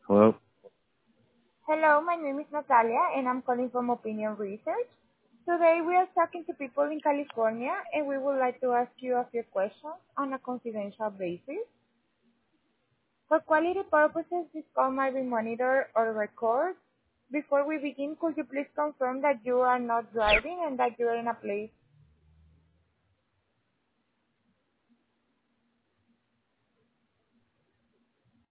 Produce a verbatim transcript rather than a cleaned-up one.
Hello? Hello, my name is Natalia and I'm calling from Opinion Research. Today we are talking to people in California and we would like to ask you a few questions on a confidential basis. For quality purposes, this call might be monitored or recorded. Before we begin, could you please confirm that you are not driving and that you are in a place